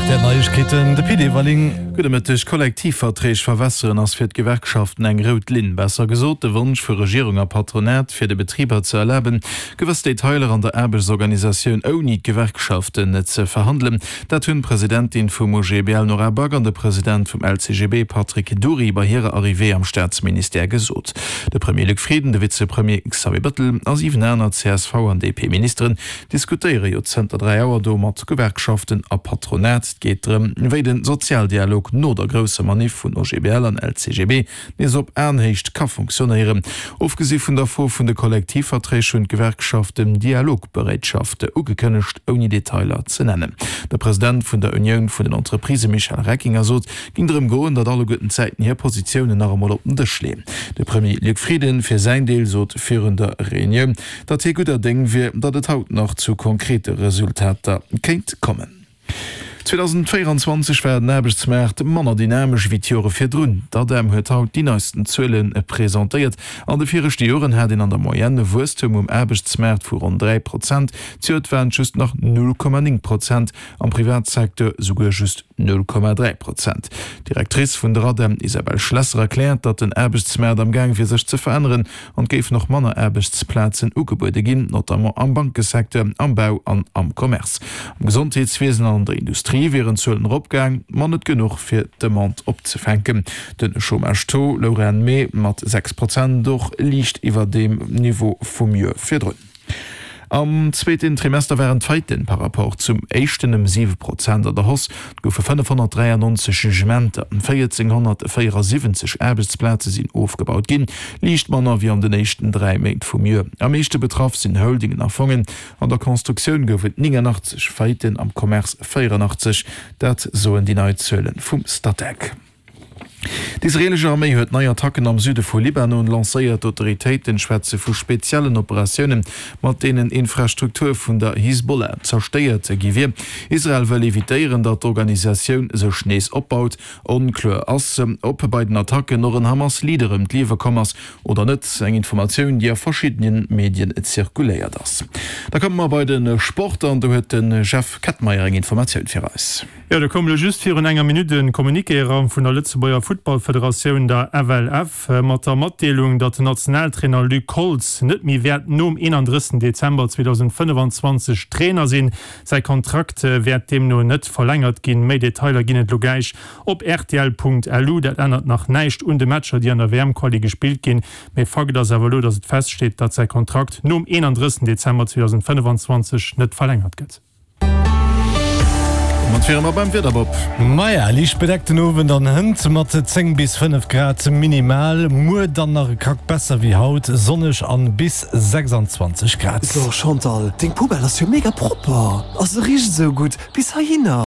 Der Neuigkeiten de PD Walling Gutech Kollektivverträge verwässern ass fir d Gewerkschaften eng Rot Lin besser gesot de Wunsch für Regierung a Patronat fir de Betrieber zu erleben, gewëss Detailer an der Erbesorganisationun oni Gewerkschaften net ze verhandeln. Dat hunn Präsidentin vum OGBL Nora Bagger an der Präsident vum LCGB Patrick Duri bei hire Arrivé am Staatsminister gesot. De Premier Luc Frieden, de Vizepremier Xavier Bettel as Ivenner CSV an DP-Ministerin diskutéiere jo Zter 3 Auer do mat Gewerkschaften a Patronat geetrem wéi den Sozialdialog no der grosse Manif vun OGBL an LCGB nes op Ernhecht ka funktionieren. Ofgesi vun der Vor vun de Kollektivverträge und Gewerkschaft dem Dialogbereitschafte ugekënnecht oni Detailer ze nennen. Der Präsident vun der Union vun den Entreprise Michael Reckinger sot ging dem goen, dat alle guten Zeiten hier Positionen nach op de schleen. De Premier Luc Frieden fir sein Deel sot führender Reunion, dat he guter Ding wie dat et haut noch zu konkrete Resultater kennt kommen. 2024 werden Erbesmärt manner dynamisch wie Jore fir Drun, dat dem huet haut die neuesten Zëllen präsentiert. An de 4 Joren hat in an der Moyenne Wustum Erbesmärt vu rund 3%, zuet wären just nach 0,9%, am Privatsektor sogar just 0,3%. Direktrice vun der Radem Isabel Schlesser erklärt, dat den Erbesmärt am Gang fir sech ze verändern und geif noch manner Erbesplatzen ugebäude ginn, notamment am Bankesektor, am Bau an am Kommerz. Am Gesundheitswesen an der Industrie wären zullen opgang man net genug fir de Mand opzefänken. Den Chômage Lauren May mat 6% doch liicht iwwer dem Niveau vum Mieux fir drun. Am zweiten Trimester wären feiten par rapport zum 7% an der Hoss goufe 593 Regimente an 1474 Arbeitsplätze sind aufgebaut gin, liicht manner wie an den nächsten 3 Mägt vum Mieux. Am meeschte betraff sind Holdingen erfangen, an der Konstruktion goufet 89 Feiten am Kommerz 84, dat soen die Neuzölen vum Statek. Die israelische Armee huet neue Attacken am Süde vu Libanon lancéiert Autoritäten Schweze vu speziellen Operationen mat denen Infrastruktur vun der Hisbollah zersteiert giwe. Israel will evitieren, dat d'Organisation so schnees opbaut, onklur ass op beiden Attacken noch en Hamas Liederem Lieferkommers oder net eng Informationun, die a verschiedenen Medien zirkuléiert ass. Da kommen wir bei den Sportler an du huet den Chef Kettmeier eng Information fir aus. Ja, da kommen just 4 enger Minuten Kommunikeraum vun der Lützebauer Footballföderation der FLF mat der Matdelung, dat der Nationaltrainer Luc Holz net mi wert no am 31. Dezember 2025 Trainer sinn. Sei Kontrakt werd dem no net verlängert gin, méi Detailer ginnet logeich op rtl.lu, dat ändert nach neicht und de Matscher, die an der Wärmquali gespielt gin, méi fage das Evalu, dass het feststeht, dat sei Kontrakt no am 31. Dezember 2025 net verlängert gëtt. Beim Wetterbob. Meier liich bedeckten Owen dann hënd mat 10 bis 5 Grad minimal, Mu dann nach krak besser wie haut, sonnech an bis 26 Grad. So Chantal, Ding Pubel ass jo mega proper. Ass riecht so gut bis ha hinner.